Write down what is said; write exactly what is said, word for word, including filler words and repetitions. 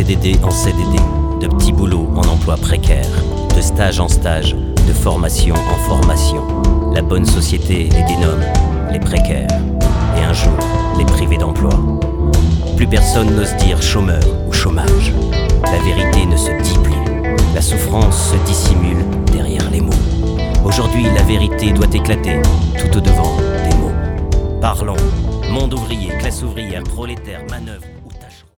D D en C D D, de petits boulots en emploi précaire, de stage en stage, de formation en formation. La bonne société les dénomme les précaires, et un jour les privés d'emploi. Plus personne n'ose dire chômeur ou chômage. La vérité ne se dit plus, la souffrance se dissimule derrière les mots. Aujourd'hui la vérité doit éclater tout au devant des mots. Parlons, monde ouvrier, classe ouvrière, prolétaire, manœuvre.